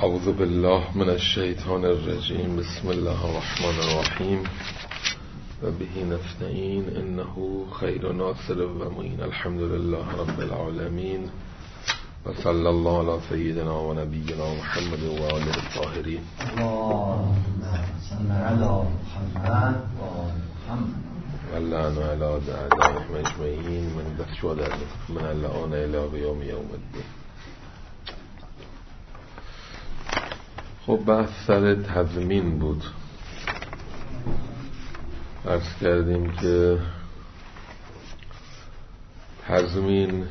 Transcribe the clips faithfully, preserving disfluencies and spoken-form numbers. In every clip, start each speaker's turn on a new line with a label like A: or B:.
A: اعوذ بالله من الشیطان الرجیم. بسم الله الرحمن الرحیم و به نستعین انه خیر ناصر و معین. الحمد لله رب العالمین و صلی الله علی سیدنا و نبینا محمد و آله الطاهرین.
B: اللهم صل علی محمد و آل محمد
A: و لعن علی اعدائهم اجمعین من دشوار من الان الی یوم یوم الدین. خب بحث سر تضمین بود. عرض کردیم که تضمین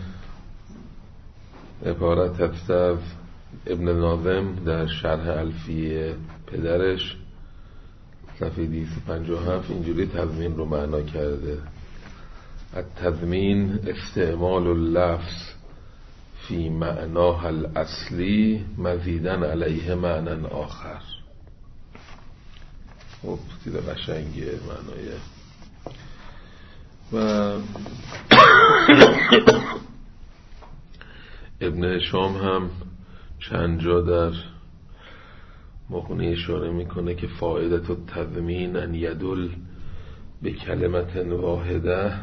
A: عبارت است از ابن ناظم در شرح الفیه پدرش صفحه دویست و پنجاه و هفت اینجوری تضمین رو معنا کرده: التضمین استعمال اللفظ فی معناه الاصلی مزیدن علیه معنی آخر. خب دید قشنگه معنای. و ابن هشام هم چند جا در مغنی اشاره میکنه که فائدت التضمین ان یدل به کلمت واحده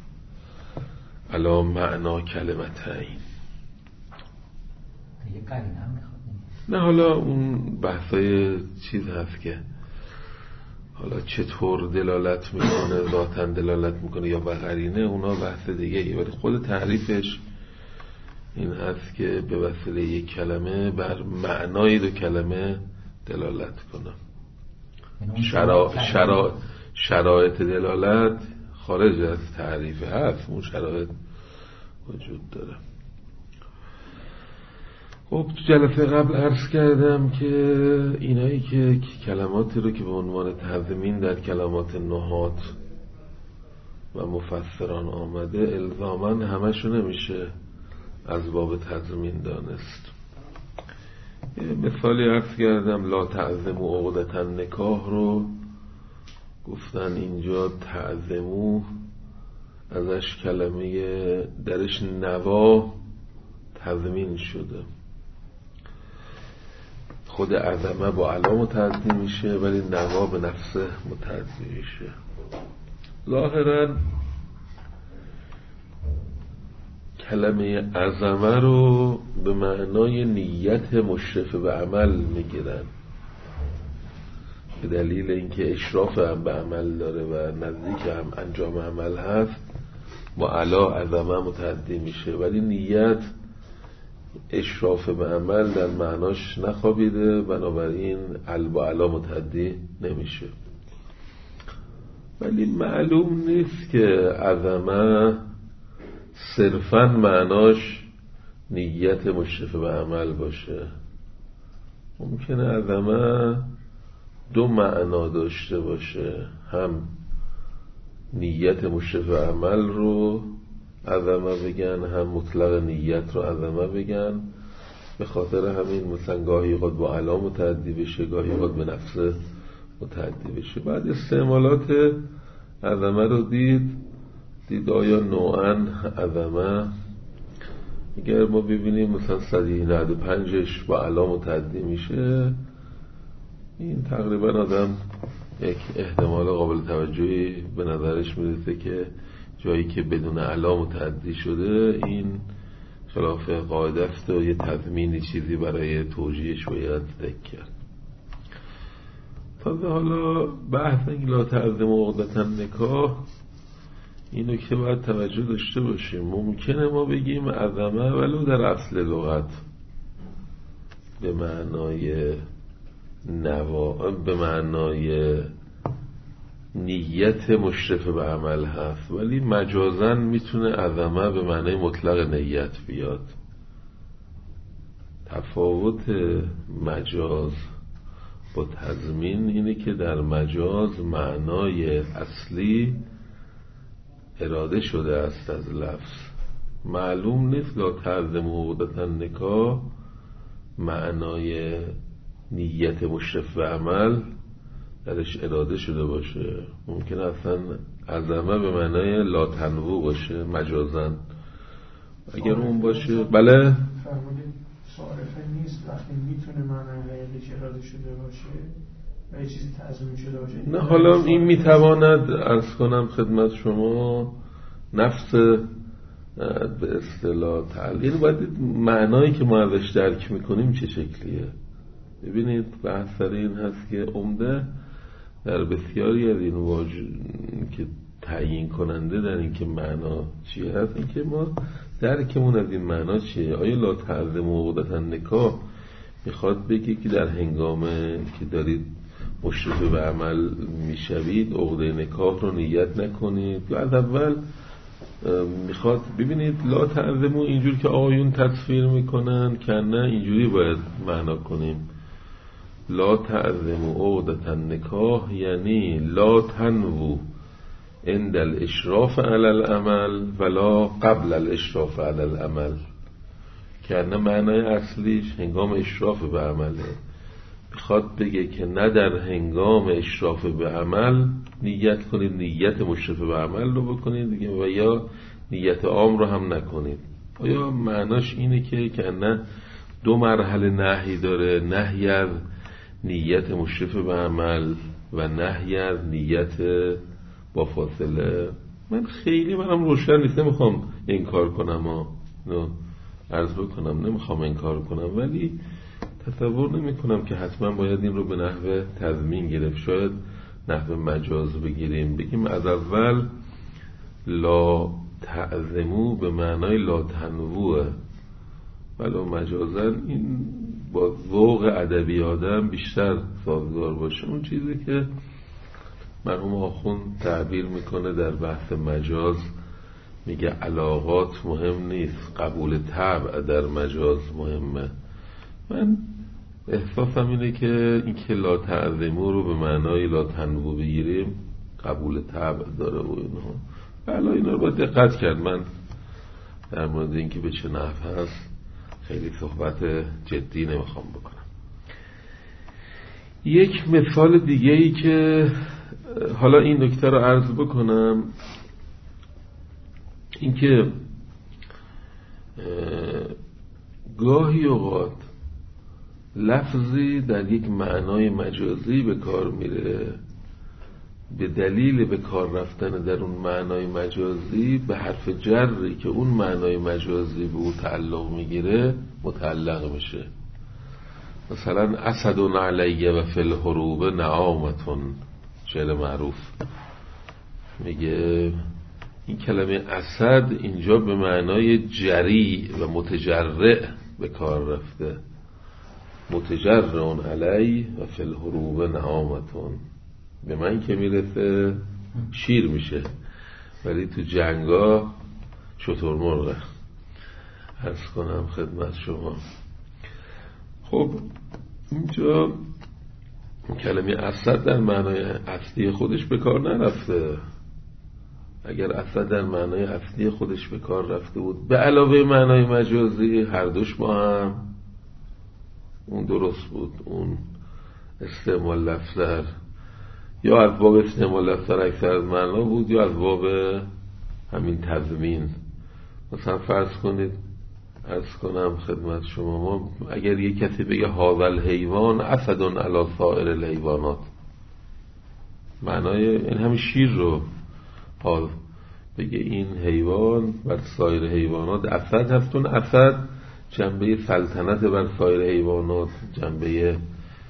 A: علی معنا کلمتین. نه حالا اون بحثای چیز هست که حالا چطور دلالت میکنه، ذاتاً دلالت میکنه یا به قرینه، اونا بحث دیگه ای، ولی خود تعریفش این هست که به وسیله یک کلمه بر معنای دو کلمه دلالت کنه. شرا... شرا... شرایط دلالت خارج از تعریف هست، اون شرایط وجود داره. خب تو جلسه قبل عرض کردم که اینایی که کلماتی رو که به عنوان تضمین در کلمات نحات و مفسران آمده الزاماً همشو نمیشه از باب تضمین دانست. مثالی عرض کردم لا تعظموا عقدة النکاح رو گفتن اینجا تعظمو ازش کلمه درش نوا تضمین شده. خود عظمه با علا متعدی میشه ولی نوا به نفسه متعدی میشه. ظاهرا کلمه عظمه رو به معنای نیت مشرفه به عمل میگیرن به دلیل اینکه اشراف هم به عمل داره و نزدیک هم انجام عمل هست. با علا عظمه متعدی میشه ولی نیت اشراف به عمل در معناش نخوابیده، بنابراین ال با علا متعدی نمیشه. ولی معلوم نیست که عظمه صرفاً معناش نیت مشرف به عمل باشه. ممکنه عظمه دو معنا داشته باشه، هم نیت مشرف به عمل رو عظمه بگن، هم مطلق نیت رو عظمه بگن. به خاطر همین مثلا گاهی قد با علا متعدی بشه، گاهی قد به نفس متعدی بشه. بعد استعمالات عظمه رو دید دید آیا نوعاً عظمه اگر ما ببینیم مثلا صد و نود و پنجش با علا متعدی میشه، این تقریبا آدم یک احتمال قابل توجهی به نظرش میرسه که جایی که بدون علا متعدی شده این خلاف قاعده است و یه تضمینی چیزی برای توجیهش باید ذکر کرد. تازه حالا بحث این لا تعظموا عقدة النکاح اینو که باید توجه داشته باشیم. ممکنه ما بگیم عظمه ولو در اصل لغت به معنای نوا به معنای نیت مشرف به عمل هست، ولی مجازاً میتونه عظمه به معنای مطلق نیت بیاد. تفاوت مجاز با تضمین اینه که در مجاز معنای اصلی اراده شده است از لفظ. معلوم نیست لا تعظموا عقدة النکاح معنای نیت مشرف به عمل درش اراده شده باشه. ممکنه اصلا عظمه به معنای لا تنوع باشه مجازاً. اگر اون باشه بله
C: صارفه نیست وقتی میتونه معنای حقیقی اراده شده باشه و یه چیزی تضمین شده باشه.
A: نه حالا این میتواند عرض کنم خدمت شما نفس به اصطلاح تعلیل باید معنایی که ما ازش درک میکنیم چه شکلیه. ببینید بحث سر این هست که عمده در بسیاری از این واژه که تعیین کننده در این که معنا چی هست این که ما درکمون از این معنا چیه. آیا لا تعظموا عقدة النکاح میخواد بگه که در هنگام که دارید مشرف به عمل میشوید عقده نکاح رو نیت نکنید، یا از اول میخواد ببینید لا تعظموا اینجور که آقایون تصویر میکنن که نه اینجوری باید معنا کنیم. لا تعظموا عقدة النکاح یعنی لا تنووا عند الاشراف علی العمل ولا قبل الاشراف علی العمل، که نه معنای اصلیش هنگام اشراف به عمله. میخواد بگه که نه در هنگام اشراف به عمل نیت کنید نیت مشرف به عمل رو بکنید دیگه، و یا نیت عام رو هم نکنید. آیا معناش اینه که که نه دو مرحله نهی داره، نهی از نیت مشرف به عمل و نهی از نیت با فاصله؟ من خیلی منم روشن نیست، نمیخوام انکار کنم ها عرض بکنم نمیخوام انکار کنم، ولی تصور نمی کنم که حتما باید این رو به نحو تضمین گرفت. شاید نحو مجاز بگیریم، بگیم از اول لا تعظموا به معنای لا تنووه، ولو مجازا این با ذوق ادبی آدم بیشتر سازگار باشه. اون چیزی که مرحوم آخوند تعبیر میکنه در بحث مجاز، میگه علاقات مهم نیست، قبول طبع در مجاز مهمه. من احساسم اینه که این که لا تعظموا رو به معنای لا تنوو بگیریم قبول طبع داره و اینها، بلا اینا رو باید دقت کرد. من در مورد این که به چه نحو هست خیلی صحبت جدی نمیخوام بکنم. یک مثال دیگه ای که حالا این نکته رو عرض بکنم، این که گاهی اوقات لفظی در یک معنای مجازی به کار میره، به دلیل به کار رفتن در اون معنای مجازی به حرف جری که اون معنای مجازی به او تعلق میگیره متعلق میشه. مثلا اسد علیه و فی الحروب نعامتون، شعر معروف میگه این کلمه اسد اینجا به معنای جری و متجرع به کار رفته. متجرعون علی و فی الحروب نعامتون، به من که میرسه شیر میشه ولی تو جنگا شترمرغه. عرض کنم خدمت شما خب اینجا کلمه اسد در معنای اصلی خودش به کار نرفته. اگر اسد در معنای اصلی خودش به کار رفته بود به علاوه معنای مجازی، هر دوش با هم اون درست بود. اون استعمال لفظ یا از باب استعمال لفظ اکثر از معنا بود یا از باب همین تضمین. مثلا فرض کنید عرض کنم خدمت شما ما اگر یک کسی بگه هذا الحیوان اسد علی سایر الحیوانات، معنای این همین شیر رو حال بگه این حیوان بر سایر حیوانات اسد هستون. اسد جنبه سلطنت بر سایر حیوانات، جنبه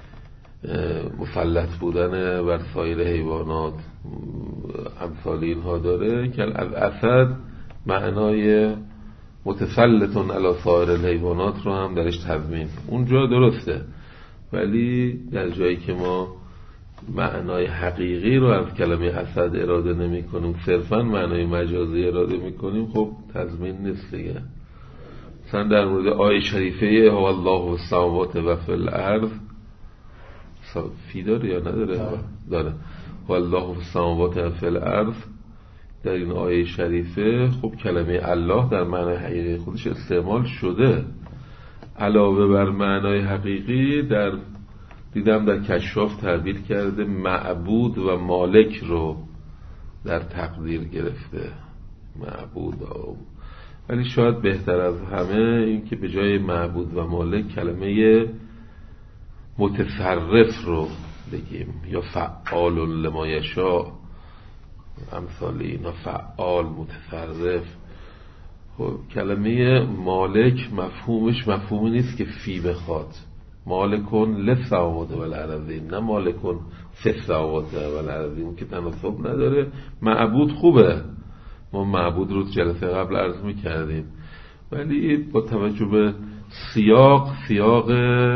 A: مسلط بودن بر سایر حیوانات، امثال اینها داره که از اسد معنای متسلطون علی سایر الحیوانات رو هم درش تضمین. اونجا درسته، ولی در جایی که ما معنای حقیقی رو از کلمه اسد اراده نمی کنیم، صرفا معنای مجازی اراده می کنیم، خب تضمین نیست دیگه. مثلا در مورد آیه شریفه هو الله فی السماوات و فی الارض، فی داره یا نداره؟ داره. هو الله فی السماوات و فی الارض، در این آیه شریفه خب کلمه الله در معنای حقیقی خودش استعمال شده، علاوه بر معنای حقیقی در دیدم در کشاف تعبیر کرده معبود و مالک رو در تقدیر گرفته. معبود ولی شاید بهتر از همه این که به جای معبود و مالک کلمه متصرف رو بگیم، یا فعال لما یشاء، امثال اینا، فعال، متصرف. خب کلمه مالک مفهومش مفهومی نیست که فی بخواد، مالکون للسماوات والارضین، نه مالکون فی السماوات والارضین که تناسب نداره. معبود خوبه، ما معبود رو جلسه قبل عرض می‌کردیم، ولی با توجه به سیاق سیاق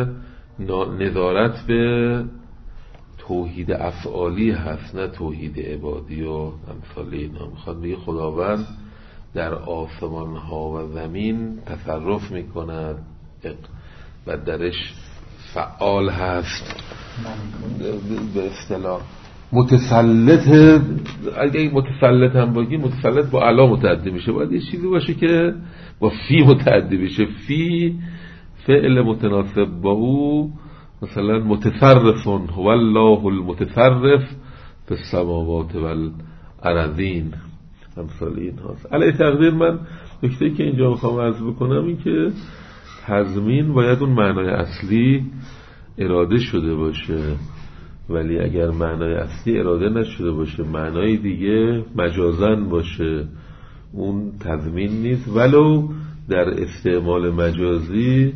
A: نظارت به توحید افعالی هست، نه توحید عبادی و امثال اینا. میخواد بگه خداوند در آسمان ها و زمین تصرف میکند و درش فعال هست، به اصطلاح متسلط. اگه متسلط هم بگی، متسلط با علا متعدی میشه، باید یه چیزی باشه که با فی متعدی بشه. فی فعل متناسب با او، مثلا متصرفون هو الله المتصرف فی السماوات والارضین، امثال این هاست. علی تقدیر من نکته که اینجا میخوام عرض بکنم این که تضمین باید اون معنای اصلی اراده شده باشه، ولی اگر معنای اصلی اراده نشده باشه، معنای دیگه مجازن باشه، اون تضمین نیست. ولو در استعمال مجازی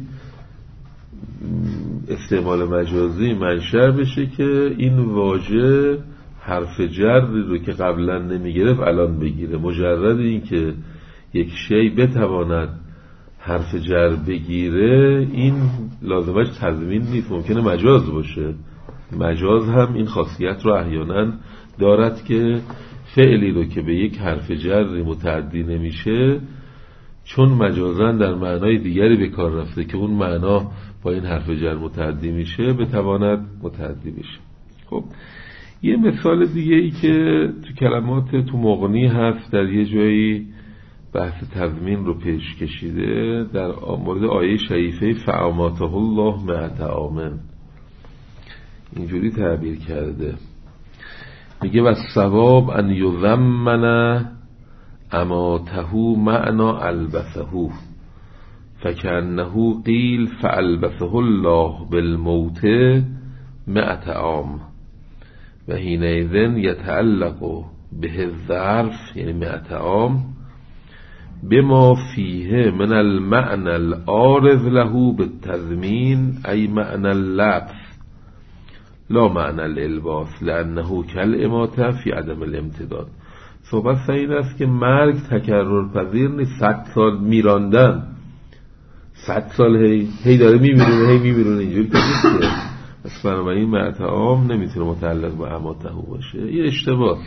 A: استعمال مجازی منشأ بشه که این واژه حرف جر رو که قبلا نمیگرفت الان بگیره. مجرد این که یک شی بتواند حرف جر بگیره، این لازمش تضمین نیست، ممکنه مجاز باشه. مجاز هم این خاصیت رو احیانا دارد که فعلی رو که به یک حرف جری متعدی نمیشه، چون مجازاً در معنای دیگری به کار رفته که اون معنا با این حرف جر متعدی میشه، بتواند متعدی بشه. خب یه مثال دیگه ای که تو کلمات تو مغنی هست، در یه جایی بحث تضمین رو پیش کشیده در مورد آیه شریفه فاماته الله مئة عام، اینجوری تعبیر کرده، میگه و ثواب ان یضمن اماته معنا البسه فکأنه قیل فالبسه الله بالموت مئة عام و حینئذ یتعلق به الظرف یعنی مئة عام بما فیه من المعنى العارض له بالتضمین ای معنى اللبس لا معنى الالباس لانه کالاماته فی عدم الامتداد. صحبت سعید است که مرگ تکرر پذیر نیست، صد سال میراندن، صد سال هی هی داره میمیرونه هی میمیرونه، اینجوری که نیست که پس بنابراین مئة عام نمیتونه متعلق به اماته باشه. یه اشتباه.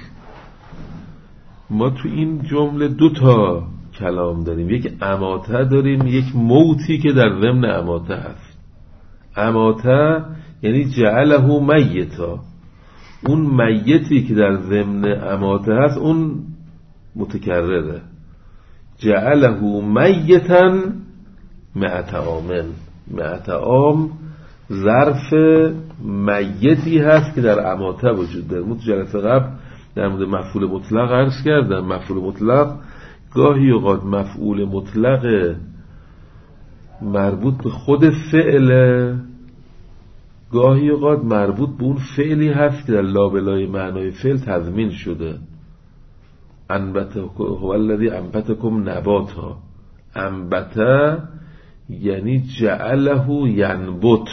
A: ما تو این جمله دو تا کلام داریم، یک اماته داریم، یک موتی که در ضمن اماته هست. اماته یعنی جعله میتا، اون میتی که در ضمن اماته هست اون متکرره. جعله میتا مئة عام، مئة عام ظرف میتی هست که در اماته وجود داره. من جلسه قبل در مورد مفعول مطلق عرض کردم، مفعول مطلق گاهی اوقات مفعول مطلق مربوط به خود فعل، گاهی اوقات مربوط به اون فعلی هست که در لابلای معنای فعل تضمین شده. انبته هو الذی انبتکم نباتا، انبته یعنی جعله ینبت،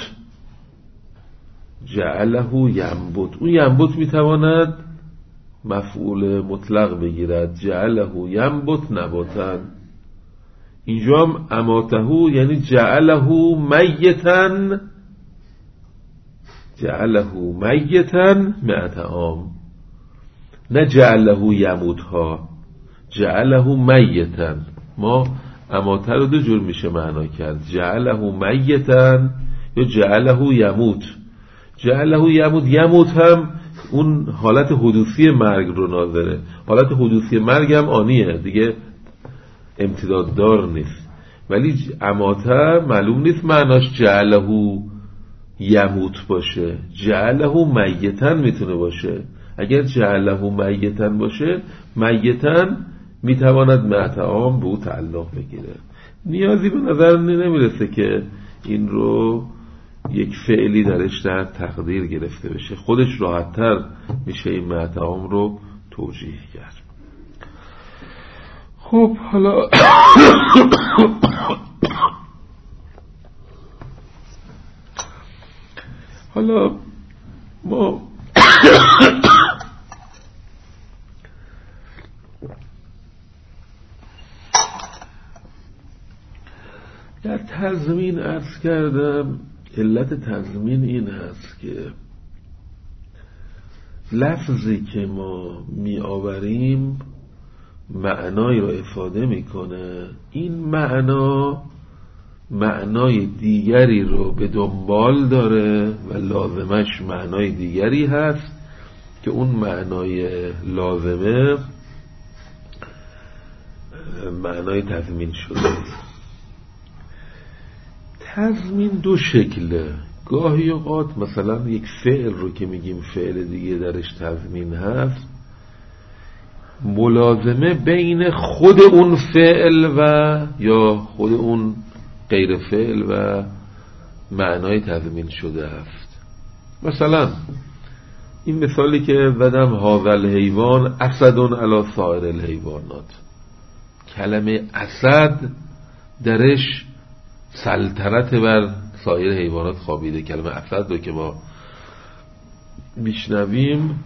A: جعله ینبت، اون ینبت میتواند مفعول مطلق بگیرد، جعله ینبت نباتن. اینجا هم اماته یعنی جعله میتن، جعله میتن مئة عام، نه جعله یموت ها، جعله میتن. ما اماته رو دو جور میشه معنا کرد، جعله میتن یا جعله یموت. جعله یموت، یموت هم اون حالت حدوثی مرگ رو ناظره، حالت حدوثی مرگ هم آنیه دیگه، امتداد دار نیست. ولی اماته معلوم نیست معناش جعله یموت باشه، جعله میتن میتونه باشه. اگر جعله میتن باشه، میتن میتواند معطعام به او تعلق بگیره. نیازی به نظر نمیرسه که این رو یک فعلی درش در تقدیر گرفته بشه، خودش راحت‌تر میشه این معطعام رو توجیه کرد. خب حالا حالا ما در تضمین عرض کردم علت تضمین این هست که لفظی که ما می آوریم معنایی رو افاده میکنه، این معنا معنای دیگری رو به دنبال داره و لازمش معنای دیگری هست که اون معنای لازمه معنای تضمین شده. تضمین دو شکله. گاهی اوقات مثلا یک فعل رو که میگیم فعل دیگه درش تضمین هست، ملازمه بین خود اون فعل و یا خود اون غیر فعل و معنای تضمین شده است. مثلا این مثالی که زدم، هذا الحیوان اسد علی سایر الحیوانات، کلمه اسد درش سلطنت بر سایر حیوانات خوابیده. کلمه اسد رو که ما میشنویم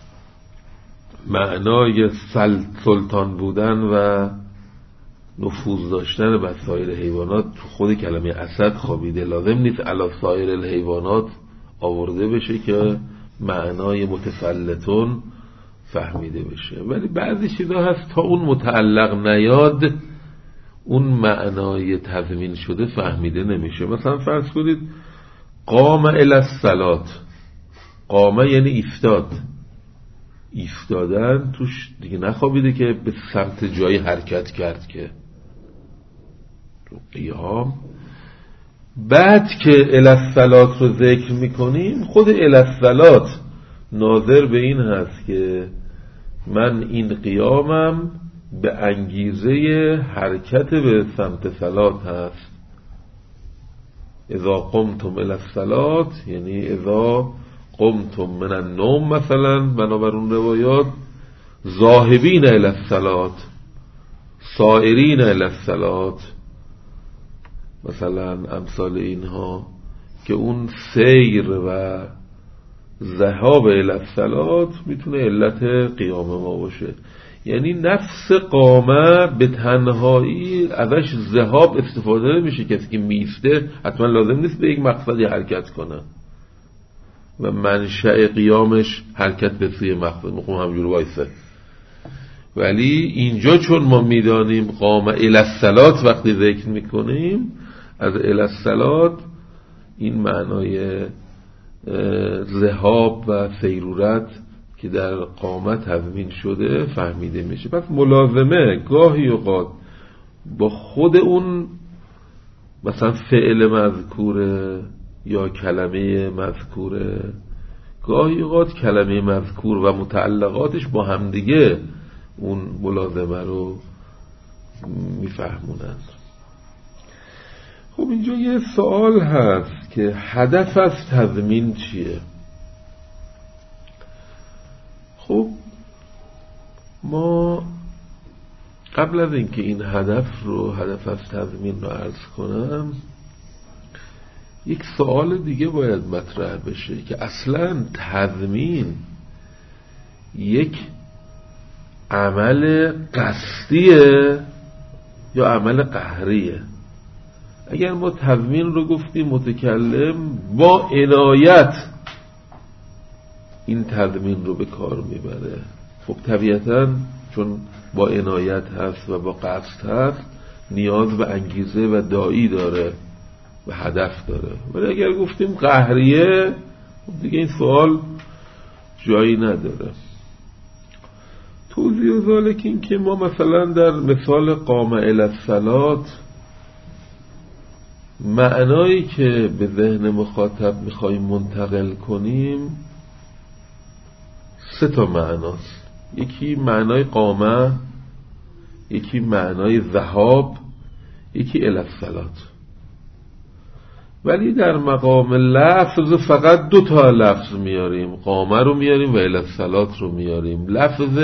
A: معنای سلطان بودن و نفوذ داشتن بر سایر حیوانات تو خود کلمه اسد خوابیده. لازم نیست علی سایر الحیوانات آورده بشه که معنای متسلطون فهمیده بشه، ولی بعضی چیزا هست تا اون متعلق نیاد اون معنای تضمین شده فهمیده نمیشه. مثلا فرض کنید قام الی الصلاة، قامه یعنی ایستاد، ایستادن توش دیگه نخوابیده که به سمت جایی حرکت کرد که قیام. بعد که الی الصلاة رو ذکر میکنیم، خود الی الصلاة ناظر به این هست که من این قیامم به انگیزه حرکت به سمت صلات هست. اذا قمتم الی الصلاة یعنی اذا قمتم من النوم، مثلا بنابر اون روایات ذاهبین الی الصلاة، سائرین الی الصلاة، مثلا امثال اینها، که اون سیر و ذهاب الی الصلاة میتونه علت قیام ما باشه. یعنی نفس قامه به تنهایی ازش ذهاب استفاده نمیشه. کسی که میسته حتما لازم نیست به یک مقصدی حرکت کنه و منشأ قیامش حرکت به سوی مقصد، میخوام همجور وایسه. ولی اینجا چون ما میدانیم قام الی الصلاة وقتی ذکر میکنیم، از الی الصلاة این معنای ذهاب و سیرورت که در قامت تضمین شده فهمیده میشه. پس ملازمه گاهی اوقات با خود اون مثلا فعل مذکوره یا کلمه مذکوره، گاهی اوقات کلمه مذکور و متعلقاتش با همدیگه اون ملازمه رو میفهمونن. خب اینجا یه سوال هست که هدف از تضمین چیه؟ خب ما قبل از اینکه این هدف رو هدف از تضمین رو عرض کنم، یک سوال دیگه باید مطرح بشه که اصلا تضمین یک عمل قصدیه یا عمل قهریه؟ اگر ما تضمین رو گفتیم متکلم با عنایت این تضمین رو به کار میبره، خب طبیعتاً چون با عنایت هست و با قصد هست نیاز به انگیزه و داعی داره و هدف داره. ولی اگر گفتیم قهریه، خب دیگه این سوال جایی نداره. توضیح و ذالک این که ما مثلا در مثال قام الی الصلاة معنایی که به ذهن مخاطب میخواییم منتقل کنیم سه تا معناست. یکی معنای قامه، یکی معنای ذهاب، یکی الی الصلاة. ولی در مقام لفظ فقط دو تا لفظ میاریم، قامه رو میاریم و الی الصلاة رو میاریم. لفظ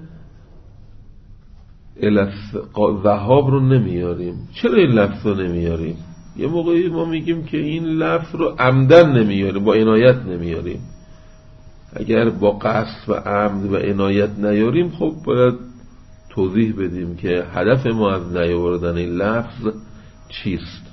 A: الی ذهاب رو نمیاریم. چرا این لفظ رو نمیاریم؟ یه موقعی ما میگیم که این لفظ رو عمدن نمیاریم، با عنایت نمیاریم. اگر با قصد و عمد و عنایت نیاریم، خب باید توضیح بدیم که هدف ما از نیاوردن این لفظ چیست.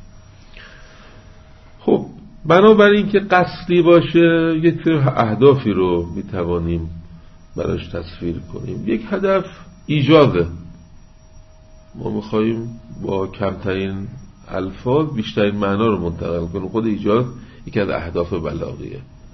A: خب بنابراین که قصدی باشه، یک سری اهدافی رو میتوانیم براش تصویر کنیم. یک هدف ایجازه، ما میخواییم با کمترین الفاظ بیشترین معنا رو منتقل کنیم. خود ایجاز یکی از اهداف بلاغیه.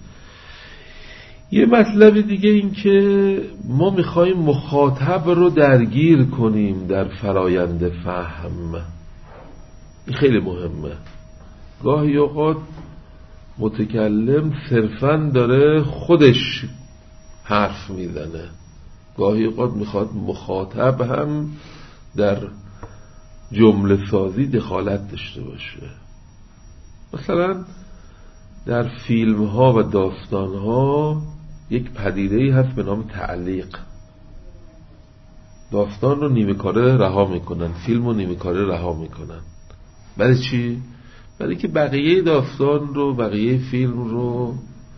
A: یه مطلب دیگه این که ما میخواییم مخاطب رو درگیر کنیم در فرایند فهم. این خیلی مهمه. گاهی اوقات متکلم صرفاً داره خودش حرف میزنه، گاهی اوقات میخواد مخاطب هم در جمله سازی دخالت داشته باشه. مثلا در فیلم ها و داستان ها یک پدیده‌ای هست به نام تعلیق. داستان رو نیمه کاره رها میکنن، فیلم رو نیمه کاره رها میکنن. برای چی؟ برای که بقیه داستان رو، بقیه فیلم رو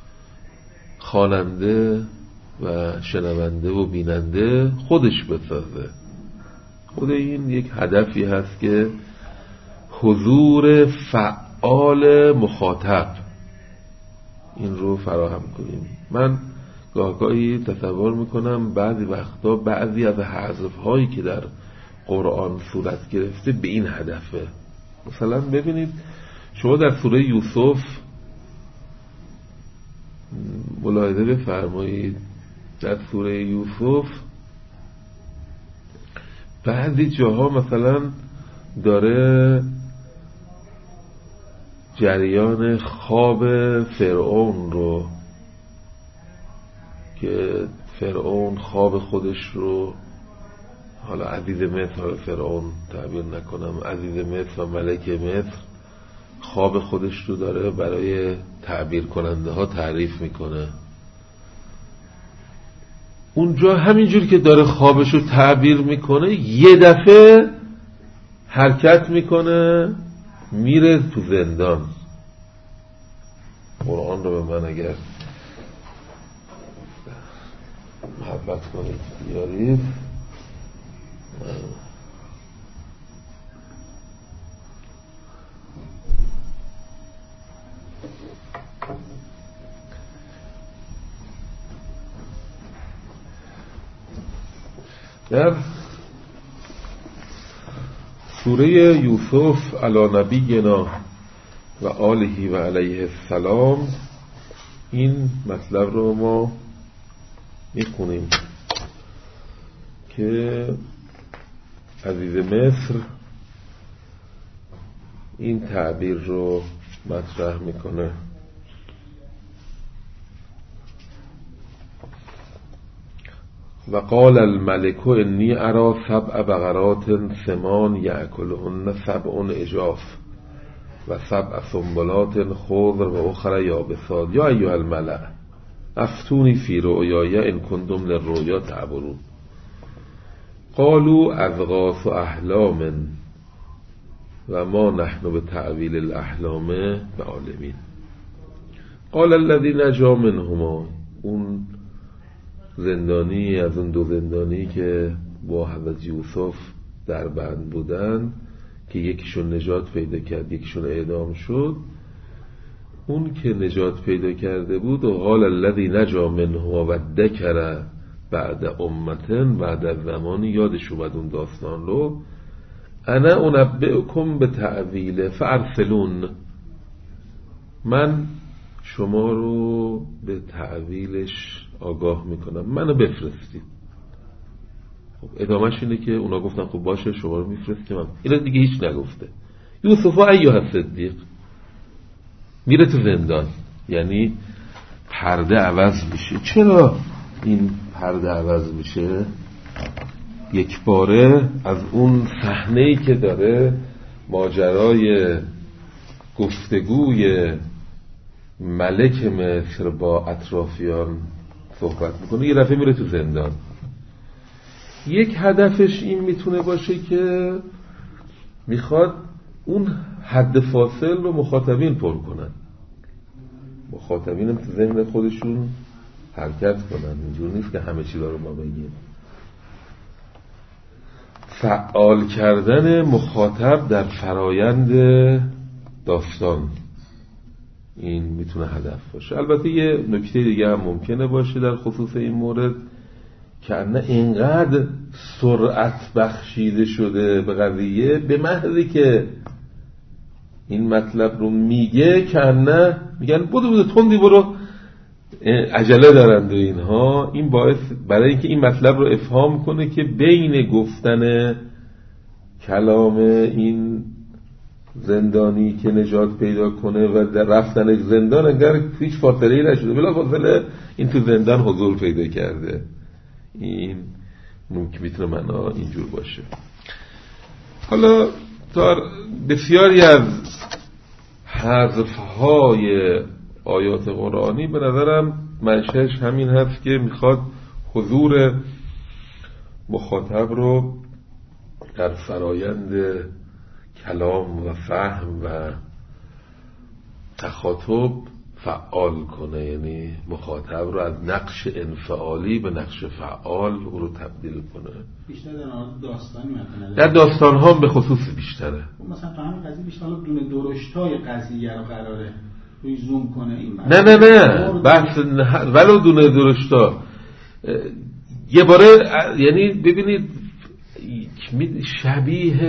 A: خواننده و شنونده و بیننده خودش بسازه. خود این یک هدفی هست که حضور فعال مخاطب این رو فراهم کنیم. من گاهگاهی تصور میکنم بعضی وقتا بعضی از حذف هایی که در قرآن صورت گرفته به این هدفه. مثلا ببینید شما در سوره یوسف ملاحظه بفرمایید، در سوره یوسف بعضی جاها مثلا داره جریان خواب فرعون رو، که فرعون خواب خودش رو، حالا عزیز مصر، فرعون تعبیر نکنم، عزیز مصر و ملک مصر خواب خودش رو داره برای تعبیر کننده ها تعریف میکنه. اونجا همینجور که داره خوابش رو تعبیر میکنه یه دفعه حرکت میکنه میره تو زندان. قرآن رو به من اگر محبت کنید بیارید. در سوره یوسف علی نبینا و آله و علیه السلام این مطلب رو ما میخونیم که عزیز مصر این تعبیر رو مطرح میکنه: و قال الملك انی ارى سبع بقرات سمان یأکلهن سبع عجاف و سبع سنبلات خضر و اخر یابسات یا ایها الملأ افتونی فی رؤیای ان کنتم للرؤیا تعبرون قالوا اضغاث احلام و ما نحن بتأویل الاحلام بعالمین. قال الذی نجا منهما، اون زندانی از اون دو زندانی که با حضرت یوسف در بند بودن که یکیشون نجات پیدا کرد یکیشون اعدام شد، اون که نجات پیدا کرده بود و قال الذی نجا منهما و ذکر بعد امتن، بعد از زمانی یادش اومد اون داستان رو، انا انبئکم به تعویله فارسلون، من شما رو به تعویلش آگاه میکنم، منو بفرستید. خب ادامهش اینه که اونا گفتن خب باشه شما رو میفرستیم. اینا دیگه هیچ نگفته. یوسف ایها صدیق میره تو زندان، یعنی پرده عوض میشه. چرا این پرده عوض میشه؟ یک باره از اون صحنه‌ای که داره ماجرای گفتگوی ملک مصر با اطرافیان صحبت میکنه، یه دفعه میره تو زندان. یک هدفش این میتونه باشه که میخواد اون حد فاصل رو مخاطبین پر کنن، مخاطبین هم تو ذهن خودشون حرکت کنن. اینجور نیست که همه چیزا رو ما بگیم. فعال کردن مخاطب در فرایند داستان، این میتونه هدف باشه. البته یه نکته دیگه هم ممکنه باشه در خصوص این مورد، که نه اینقدر سرعت بخشیده شده به قضیه به محضی که این مطلب رو میگه که نه میگن بودو بودو تندی برو، عجله دارند و اینها. این باعث برای اینکه این مطلب رو افهام کنه که بین گفتن کلام این زندانی که نجات پیدا کنه و در رفتن زندان اگر هیچ فاصله‌ای نشده، بلا فاصله این تو زندان حضور پیدا کرده. این ممکن میتونه معنا اینجور باشه. حالا در بسیاری از حذف‌های آیات قرآنی به نظرم منشأش همین هست که میخواد حضور مخاطب رو در فرایند کلام و فهم و تخاطب فعال کنه، یعنی مخاطب رو از نقش انفعالی به نقش فعال او رو تبدیل کنه.
D: بیشتر در داستانی مثلا
A: در داستان ها به خصوص بیشتره.
D: مثلا تو همین قضیه بیشتر دونه درشتای قضیه رو قراره روی زوم کنه. این
A: نه نه نه بحث ولو دونه درشتا یه باره، یعنی ببینید شبیه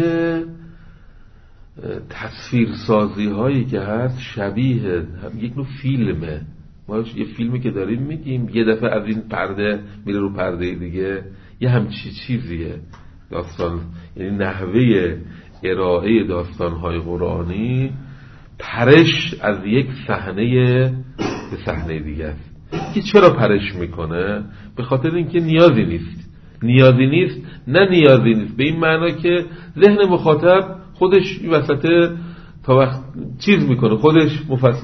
A: تصویر سازی هایی که هست، شبیه یک نوع فیلمه. ما یه فیلمی که داریم میگیم یه دفعه از این پرده میره رو پرده دیگه، یه همچی چیزیه داستان. یعنی نحوه ارائه داستان های قرآنی پرش از یک صحنه به صحنه دیگه است. که چرا پرش میکنه؟ به خاطر اینکه نیازی نیست. نیازی نیست نه نیازی نیست به این معنا که ذهن مخاطب خودش این وسط تا وقت چیز میکنه، خودش مفصل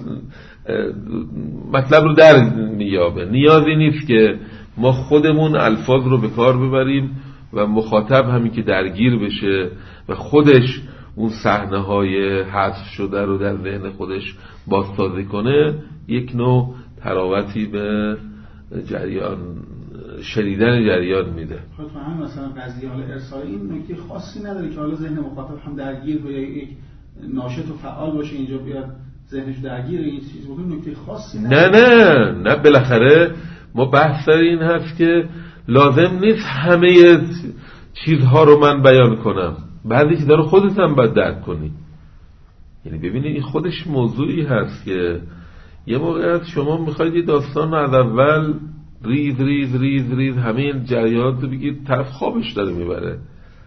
A: مطلب رو در میابه. نیازی نیست که ما خودمون الفاظ رو به کار ببریم و مخاطب همین که درگیر بشه و خودش اون صحنه های حذف شده رو در ذهن خودش بازسازی کنه. یک نوع تراوتی به جریان، شنیدن جریان میده.
D: خود هم مثلا قضیه حالا ارسال این نکته خاصی نداره که حالا ذهن مخاطب هم درگیر به یک ناشط و فعال باشه، اینجا بیاد ذهنش درگیر این چیز بکنه. نکته خاصی نداره.
A: نه نه نه بالاخره ما بحث سر این هست که لازم نیست همه چیزها رو من بیان کنم، بعضی چیزها رو خودت هم باید درک کنی. یعنی ببینید این خودش موضوعی هست که یه موقع شما میخواید یه داستان رو از اول ریز ریز ریز ریز همه این جریانات رو بگید، طرف خوابش داره میبره.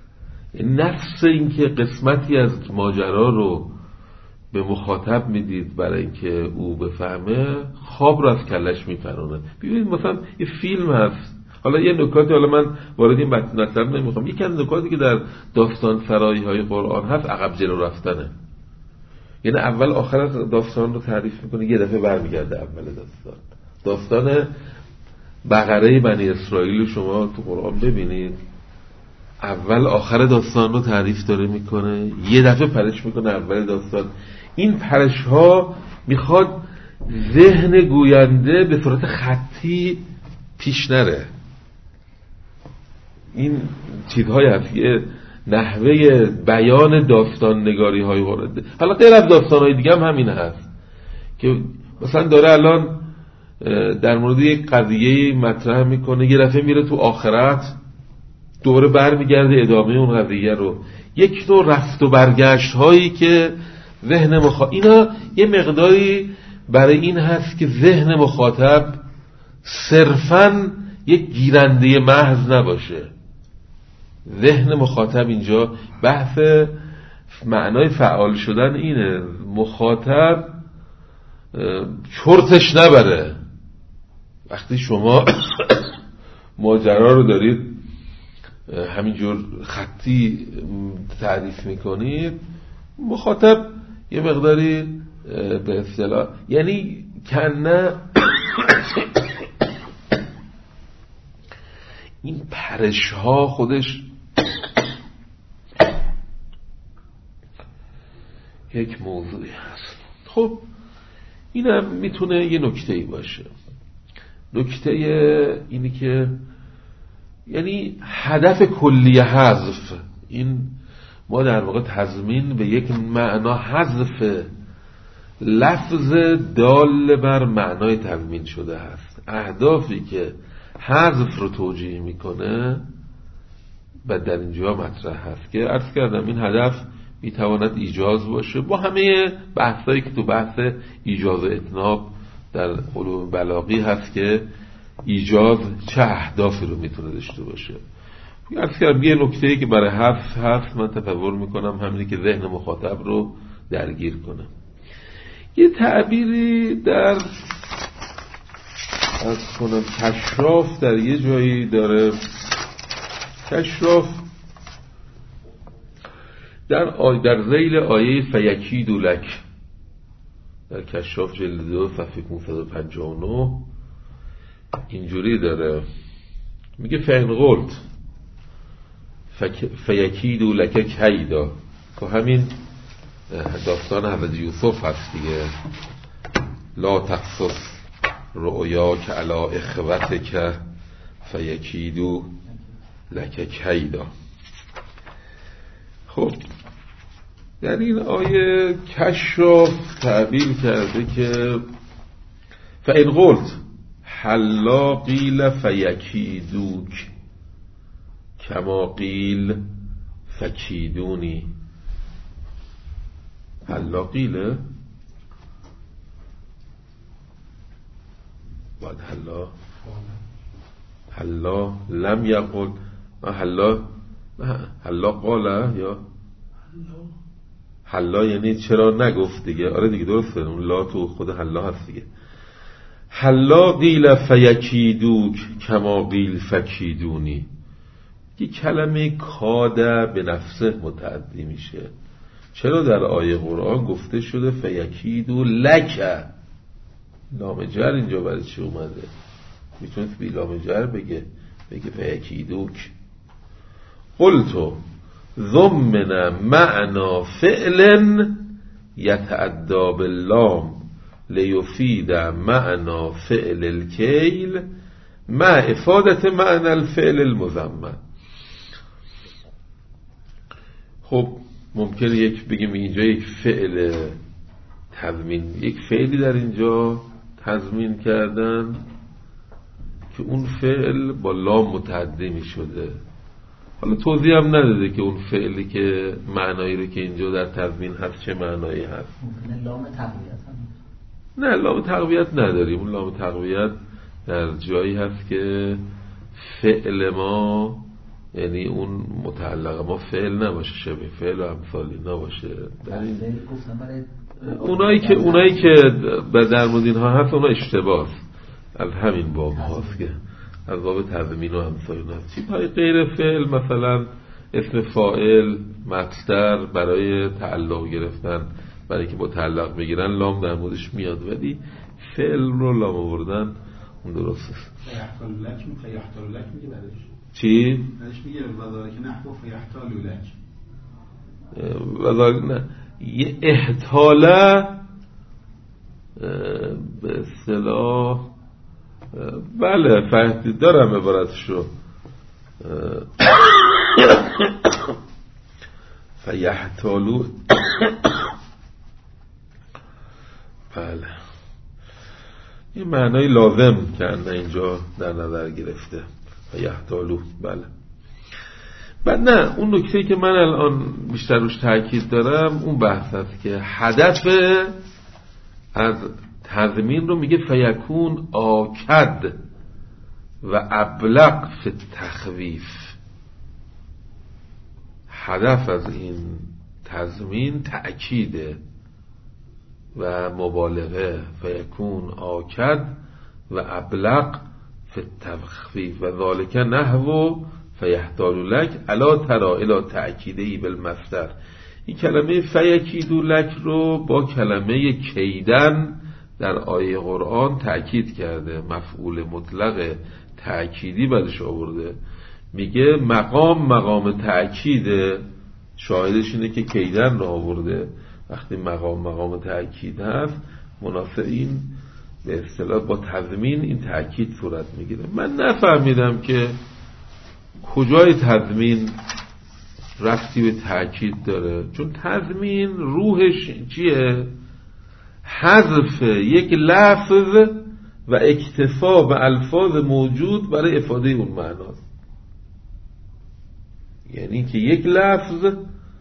A: نفس این که قسمتی از ماجرا رو به مخاطب میدید برای اینکه او بفهمه، خواب رو از کلش میپرونه. ببینید مثلا یه فیلم هست، حالا یه نکاتی، حالا من وارد این مطلب نمیخوام، یکی از نکاتی که در داستان سرایی های قرآن هست عقب جلو رفتنه. یعنی اول آخر از داستان رو تعریف میکنه، یه دفعه برمیگرده اول داستان. داستان بقره بنی اسرائیل شما تو قرآن ببینید، اول آخر داستان رو تعریف داره میکنه، یه دفعه پرش میکنه اول داستان. این پرش ها میخواد ذهن گوینده به صورت خطی پیش نره. این چیزهای هست، یه نحوه بیان داستان نگاری های قرآن. حالا غیر از داستان های دیگه هم همین هست که مثلا داره الان در مورد یک قضیه مطرح میکنه، یه دفعه میره تو آخرت دوباره برمیگرده ادامه اون قضیه رو. یک نوع رفت و برگشت هایی که ذهن مخاطب، اینا یه مقداری برای این هست که ذهن مخاطب صرفاً یک گیرنده محض نباشه. ذهن مخاطب اینجا بحث معنای فعال شدن اینه، مخاطب چرتش نبره. وقتی شما ماجرا رو دارید همینجور خطی تعریف میکنید، مخاطب یه مقداری به اصطلاح یعنی کنه این پرش ها خودش یک موضوعی هست. خب اینم میتونه یه نکته‌ای باشه. نکته اینی که یعنی هدف کلی حذف، این ما در واقع تضمین به یک معنا حذف لفظ دال بر معنای تضمین شده هست. اهدافی که حذف رو توجیه میکنه و در اینجا مطرح هست که عرض کردم این هدف میتواند ایجاز باشه با همه بحثایی که تو بحث ایجاز و اتناب در علوم بلاغی هست که ایجاز چه اهدافی رو میتونه داشته باشه. عرض کردم یه نکته‌ای که برای حذف هست من تصور میکنم همینی که ذهن مخاطب رو درگیر کنه. یه تعبیری در از کنم کشراف در یه جایی داره. کشراف در آی در ذیل آیه فیکید لک در کشراف جلد دو صفحه پانصد و پنجاه و نه اینجوری داره، میگه فین قلت فیکید لک کیدا، که همین داستان حضرت یوسف هست دیگه، لا تقصص رؤیاک علی اخوتک فیکیدو لک کیدا. خب یعنی این آیه کشراف تعبیر کرده که فإن قلت حلا قیل فیکیدوک کما قیل فکیدونی. حلا قیل بعد حلا حلا لم یقل حلا حلا قاله یا حلا یعنی چرا نگفت دیگه. آره دیگه درسته، اون لا تو خود حلا هست دیگه. حلا قیل فیکیدوک کما قیل فکیدونی. یه کلمه کاده به نفسه متعدی میشه. چرا در آیه قرآن گفته شده فیکیدو لک؟ لام جر اینجا برای چی اومده؟ میتونست بی لام جر بگه بگه فیکیدوک. قلتو ضمن معنا فعل یتعدی باللام لیفید معنا فعل الکیل مع افادت معنا الفعل المضمن. خب ممکنه یک بگیم اینجا یک فعل تضمین، یک فعلی در اینجا تضمین کردن که اون فعل با لام متعدی می شده. حالا توضیح هم نداده که اون فعلی که معنایی رو که اینجا در تضمین هست چه معنایی هست.
B: لام تقویت هم
A: نه، لام تقویت نداریم. اون لام تقویت در جایی هست که فعل ما یعنی اون متعلق ما فعل نباشه، شبیه فعل و امثالی نباشه. در این اونایی که اونایی که در مورد اینها هست اونا اشتباه از همین باب هاست که از باب تضمین و امثالی هست. چیزهای غیر فعل مثلا اسم فاعل مصدر برای تعلق گرفتن برای که با تعلق بگیرن لام در موردش میاد، ولی فعل رو لام آوردن اون درست است.
D: فیحتال لک فیحتال لک میگه بعدش
A: چی؟
D: بعدش میگه وذالک نحو فیحتال لک.
A: وذالک نه یه احتاله به اصطلاح بله فهمید دارم عبارتشو فیحتالو بله این معنای لازم که اینجا در نظر گرفته فیحتالو. بله بعد نه اون نکته‌ای که من الان بیشتر روش تاکید دارم اون بحث است که هدف از تضمین رو میگه فیکون آکد و ابلغ فی التخویف. هدف از این تضمین تأکیده و مبالغه. فیکون آکد و ابلغ فی التخویف و ذالک نحو فیحتال لک الا ترا الی تأکیده بالمصدر. این کلمه فیکید لک رو با کلمه کیدن در آیه قرآن تأکید کرده، مفعول مطلق تأکیدی بعدش آورده. میگه مقام مقام تأکیده، شاهدش اینه که کیدن رو آورده. وقتی مقام مقام تأکید هست مناسب این به اصطلاح با تضمین این تأکید صورت میگیره. من نفهمیدم که کجای تضمین رفتی به تأکید داره، چون تضمین روحش چیه؟ حذف یک لفظ و اکتفا به الفاظ موجود برای افاده اون معناست. یعنی که یک لفظ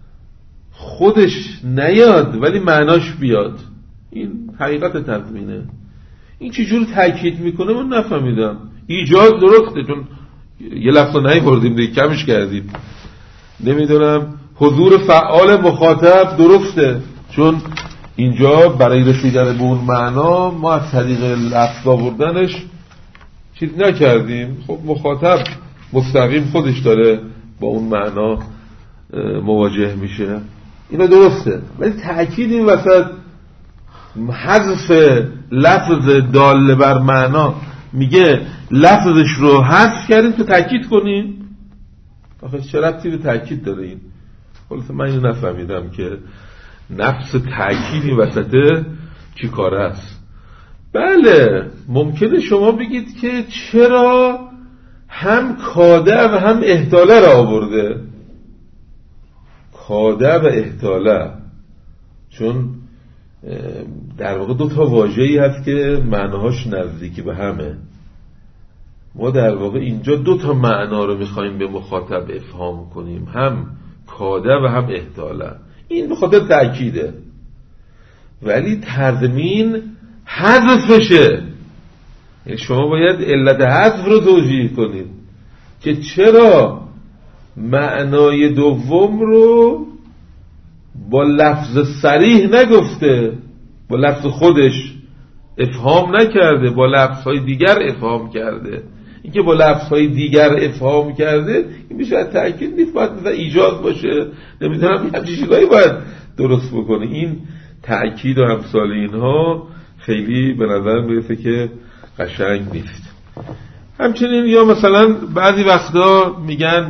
A: خودش نیاد ولی معناش بیاد، این حقیقت تضمینه. این چجور تأکید میکنه من نفهمیدم. ایجاز درسته چون یه لفظ رو نیاوردیم دیگه کمش کردیم. نمیدونم حضور فعال مخاطب درسته چون اینجا برای رسیدن به اون معنا ما از طریق لفظ آوردنش چیز نکردیم. خب مخاطب مستقیم خودش داره با اون معنا مواجه میشه، اینا درسته. ولی تأکید این وسط حذف لفظ دال بر معنا، میگه لفظش رو حذف کردیم تو تأکید کنیم. آخه چه ربطی به تأکید داره این؟ خلاصه من اینو نفهمیدم که نفس تأکید این وسطه چی کاره است. بله ممکنه شما بگید که چرا هم کاده و هم احتاله را آورده. کاده و احتاله چون در واقع دو تا واژه‌ای هست که معناهاش نزدیکی به همه. ما در واقع اینجا دو تا معنا رو میخوایم به مخاطب افهام کنیم، هم کاده و هم احتاله. این به خاطر تأکیده، ولی تضمین حذفشه. یعنی شما باید علت حذف رو توجیه کنید که چرا معنای دوم رو با لفظ صریح نگفته، با لفظ خودش افهام نکرده، با لفظهای دیگر افهام کرده. این که با لفظهای دیگر افهام کرده این میشه تأکید نیست، باید مثلا ایجاز باشه، نمیدونم همچین چیزایی باید درست بکنه. این تأکید و امثال اینها خیلی به نظر میرسه که قشنگ نیست. همچنین یا مثلا بعضی وقتا میگن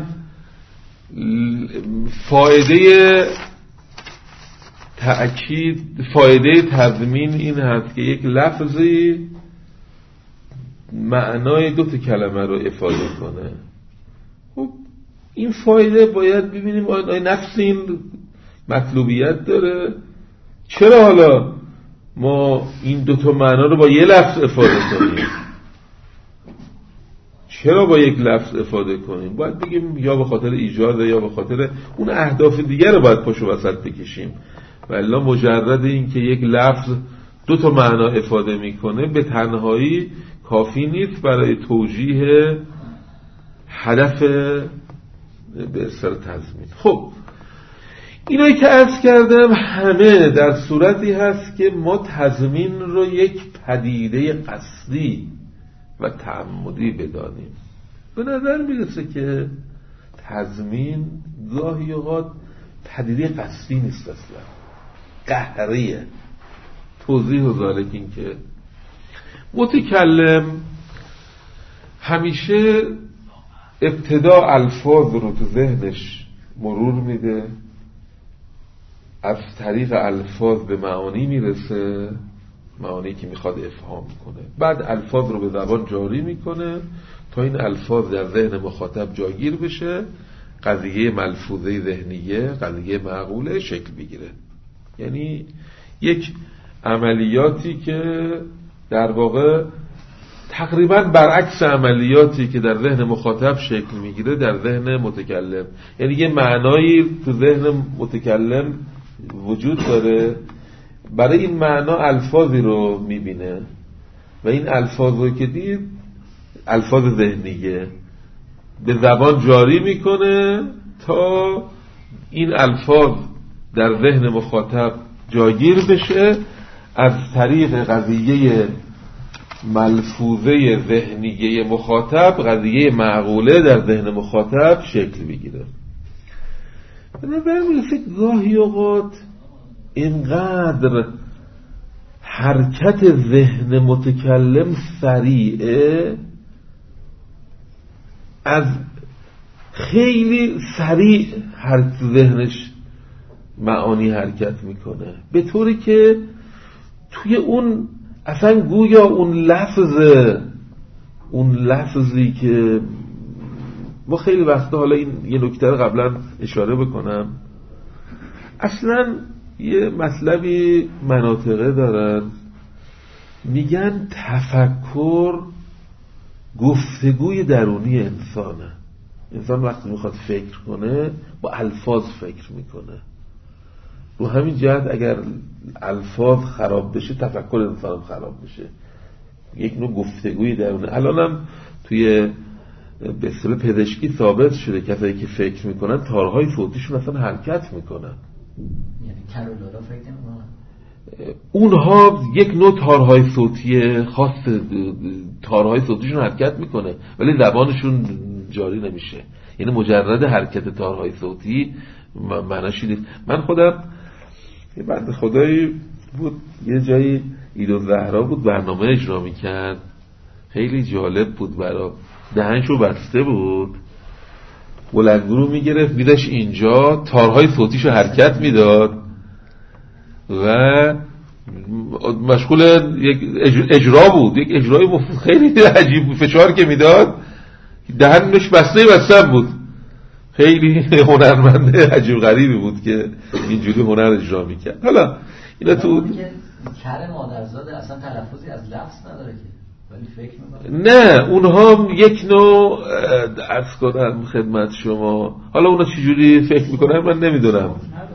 A: فایده تأکید، فایده تضمین این هست که یک لفظی معنای دو تا کلمه رو افاده کنه. خب این فایده باید ببینیم آیا نفس این مطلوبیت داره؟ چرا حالا ما این دو تا معنا رو با یه لفظ افاده کنیم؟ چرا با یک لفظ افاده کنیم؟ باید بگیم یا به خاطر ایجاد یا به خاطر اون اهداف دیگر رو باید پشت و وسط بکشیم. والا مجرد این که یک لفظ دو تا معنا افاده میکنه به تنهایی کافی نیست برای توجیه هدف به اصطلاح تضمین. خب اینایی که عرض کردم همه در صورتی هست که ما تضمین رو یک پدیده قصدی و تعمدی بدانیم. به نظر میرسه که تضمین گاهی اوقات پدیده قصدی نیست، اصلا قهریه. توضیح و ذالک این که متکلم همیشه ابتدا الفاظ رو تو ذهنش مرور میده، از طریق الفاظ به معانی میرسه، معانی که میخواد افهام کنه، بعد الفاظ رو به زبان جاری میکنه تا این الفاظ در ذهن مخاطب جاگیر بشه، قضیه ملفوظه ذهنیه، قضیه معقوله شکل بگیره. یعنی یک عملیاتی که در واقع تقریبا برعکس عملیاتی که در ذهن مخاطب شکل میگیره در ذهن متکلم. یعنی یه معنایی تو ذهن متکلم وجود داره، برای این معنا الفاظی رو میبینه و این الفاظ رو که دید الفاظ ذهنیه به زبان جاری میکنه تا این الفاظ در ذهن مخاطب جاگیر بشه، از طریق قضیه ملفوظه ذهنیه مخاطب، قضیه معقوله در ذهن مخاطب شکل بگیره. به نظر میرسه گاهی اوقات اینقدر حرکت ذهن متکلم سریعه، از خیلی سریع هر ذهنش معانی حرکت میکنه، به طوری که توی اون اصلا گویا اون لفظ اون لفظی که ما خیلی وقتا، حالا این یه نکته رو قبلا اشاره بکنم، اصلا یه مطلبی مناطقه دارن میگن تفکر گفتگوی درونی انسانه. انسان وقتی میخواد فکر کنه با الفاظ فکر میکنه. رو همین جهت اگر الفاظ خراب بشه تفکر انسان خراب بشه. یک نوع گفتگوی درونی. الانم توی به اصطلاح پزشکی ثابت شده کسایی که فکر میکنن تارهای صوتیشون اصلا حرکت میکنن.
B: یعنی کرولالا فکر نمیکنن.
A: اونها یک نوع تارهای صوتی خاص، تارهای صوتیشون حرکت میکنه ولی زبانشون جاری نمیشه. یعنی مجرد حرکت تارهای صوتی معناش نیست. من خودم یه بنده خدایی بود یه جایی عید الزهرا بود برنامه اجرا میکرد، خیلی جالب بود برا، دهنشو بسته بود، بلندگو میگرفت میدش اینجا، تارهای صوتیشو حرکت میداد و مشغول یک اجرا بود، یک اجرای خیلی عجیب، فشار که میداد دهنش بسته بسته بود. خیلی هنرمند عجیب غریبی بود که اینجوری هنر اجرا میکرد. حالا اینا تو
B: کر مادرزاده اصلا تلفظی از لفظ نداره که، ولی فکر میکنه.
A: نه اونها یک نوع عرض کنم خدمت شما، حالا اونا چجوری فکر میکنن من نمیدونم.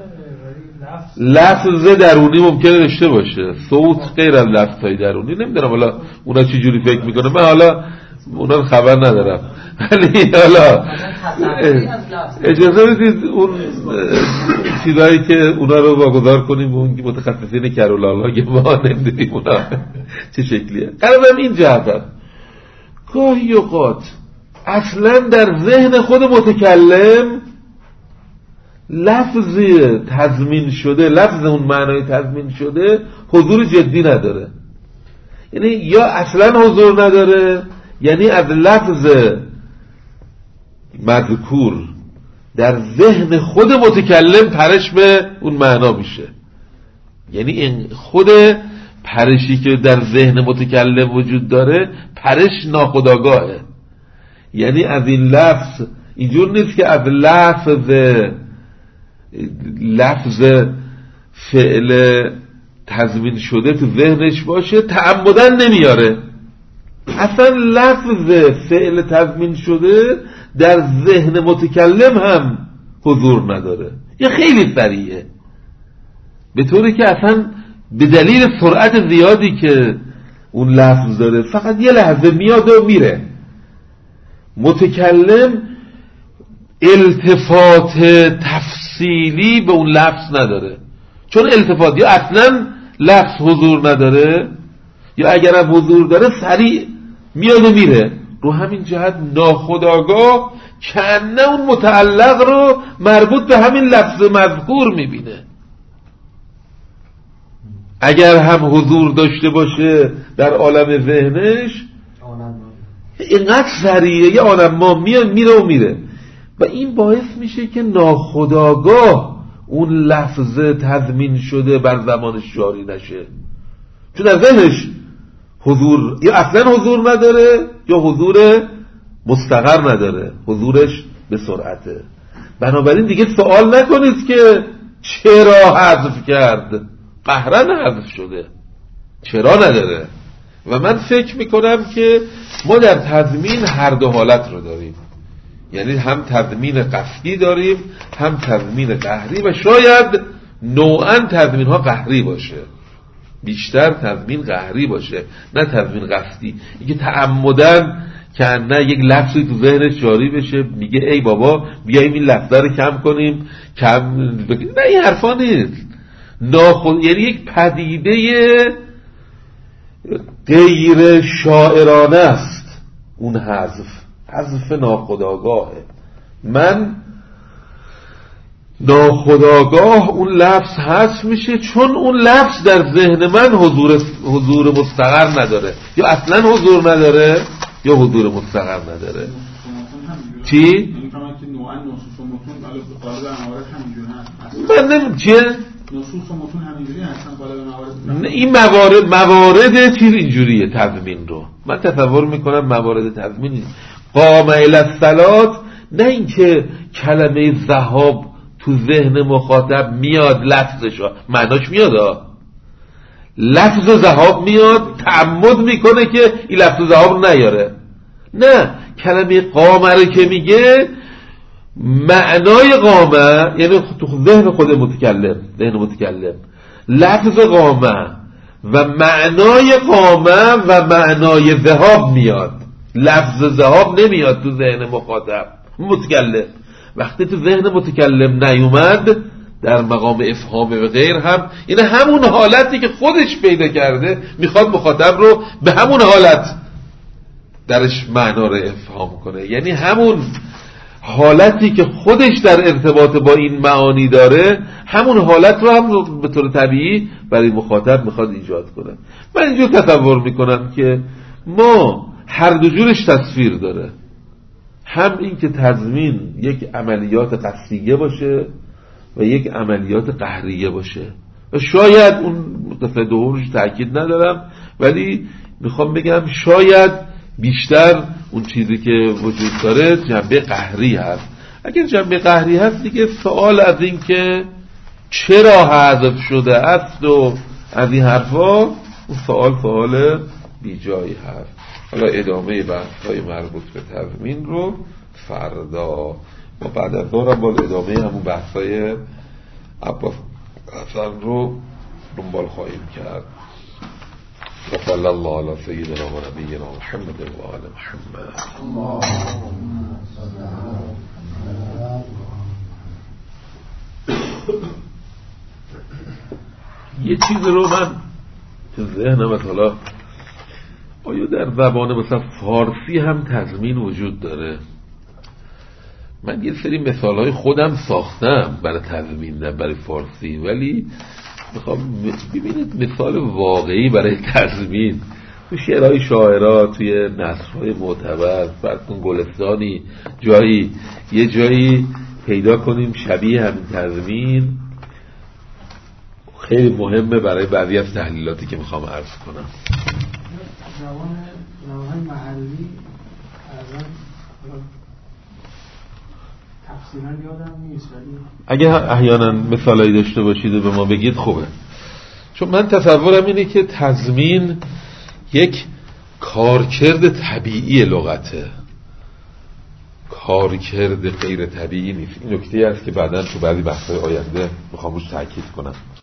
A: لفظ درونی ممکنه داشته باشه، صوت غیر از لفظهای درونی، نمیدونم حالا اونا چجوری فکر میکنه، من حالا اونا خبر ندارم. ولی حالا اجازه بدید اون چیزایی که اونا رو واگذار کنیم به اون متخصصین کرولالا که ما نمیدونیم اونا چه شکلیه. قرارم این جهت گاهی اوقات اصلا در ذهن خود متکلم لفظی تضمین شده، لفظ اون معنای تضمین شده حضور جدی نداره. یعنی یا اصلا حضور نداره، یعنی از لفظ مذکور در ذهن خود متکلم پرش به اون معنا میشه. یعنی این خود پرشی که در ذهن متکلم وجود داره پرش ناخودآگاهه. یعنی از این لفظ اینجور نیست که از لفظ لفظ فعل تضمین شده تو ذهنش باشه تعمدن نمیاره. اصلا لفظ فعل تضمین شده در ذهن متکلم هم حضور نداره. یه خیلی سریعه، به طوری که اصلا به دلیل سرعت زیادی که اون لفظ داره فقط یه لحظه میاد و میره. متکلم التفات تفصیلی به اون لفظ نداره، چون التفات یا اصلا لفظ حضور نداره یا اگرم حضور داره سریع میاد و میره. رو همین جهت ناخودآگاه کنه اون متعلق رو مربوط به همین لفظ مذکور میبینه. اگر هم حضور داشته باشه در عالم ذهنش اینقدر سریعه، یه عالم ما میاد میره و میره و این باعث میشه که ناخودآگاه اون لفظ تضمین شده بر زمانش جاری نشه، چون در ذهنش حضور یا اصلا حضور نداره یا حضور مستقر نداره، حضورش به سرعته. بنابراین دیگه سوال نکنید که چرا حذف کرد، قهرن حذف شده، چرا نداره. و من فکر میکنم که ما در تضمین هر دو حالت رو داریم، یعنی هم تضمین قصدی داریم هم تضمین قهری و شاید نوعاً تضمین ها قهری باشه، بیشتر تضمین قهری باشه نه تضمین قصدی. اینکه تعمدن که نه یک لفظی تو ذهنش جاری بشه میگه ای بابا بیاییم این لفظه رو کم کنیم کم بک... نه این حرفا نیست. ناخود... یعنی یک پدیده غیر شاعرانه است اون حذف، حذف ناخودآگاهه. من ناخودآگاه اون لفظ حذف میشه چون اون لفظ در ذهن من حضور حضور مستقر نداره، یا اصلا حضور نداره یا حضور مستقر نداره. چی؟ من نمیم چیه؟
D: نصوص و متون همینجوری هستن قالب موارد.
A: این موارد موارد چیز اینجوریه تضمین رو من تصور میکنم موارد تضمین قام الی الصلاه، نه اینکه کلمه ذهاب تو ذهن مخاطب میاد لفظش معناش میاد ها. لفظ ذهاب میاد تعمد میکنه که این لفظ ذهاب رو نیاره. نه، کلمه قامه رو که میگه معنای قامه یعنی تو ذهن خود متکلم، ذهن متکلم لفظ قامه و معنای قامه و معنای ذهاب میاد، لفظ ذهاب نمیاد تو ذهن مخاطب متکلم. وقتی تو ذهن متکلم نیومد در مقام افهام و غیر هم این همون حالتی که خودش پیدا کرده میخواد مخاطب رو به همون حالت درش معنا رو افهام کنه، یعنی همون حالتی که خودش در ارتباط با این معانی داره همون حالت رو هم به طور طبیعی برای مخاطب میخواد ایجاد کنه. من اینجور تصور میکنم که ما هر دو جورش تصویر داره، هم این که تضمین یک عملیات قصدیه باشه و یک عملیات قهریه باشه و شاید اون دفعه دومش تأکید ندارم ولی میخوام بگم شاید بیشتر اون چیزی که وجود داره جنبه قهری هست. اگر جنبه قهری هست دیگه سوال از این که چرا حذف شده است و از این حرفا اون سوال سوال بی جایی هست. حالا ادامه بحث‌های مربوط به تضمین رو فردا ما بعد از ظهر با ادامه همون بحث‌های عباس حسن رو دنبال خواهیم کرد. صلی الله علی سیدنا و نبینا محمد و آل محمد. یه چیز رو من تو ذهنم حالا آیا در زبان مثلا فارسی هم تضمین وجود داره؟ من یه سری مثالهای خودم ساختم برای تضمین نه برای فارسی، ولی میخوام ببینید مثال واقعی برای تضمین تو شعرهای شاعرها، توی نثرهای معتبر، فرض کن گلستانی جایی یه جایی پیدا کنیم شبیه همین تضمین. خیلی مهمه برای بعضی از تحلیلاتی که میخوام عرض کنم.
C: زبان زبان محلی تفصیلا یادم نیست ولی
A: اگه احیانا مثالایی داشته باشید و به ما بگید خوبه، چون من تصورم اینه که تضمین یک کارکرد طبیعی لغته، کارکرد غیر طبیعی نیست. این نکته است که بعداً تو بعضی بحث‌های آینده میخوام روش تاکید کنم.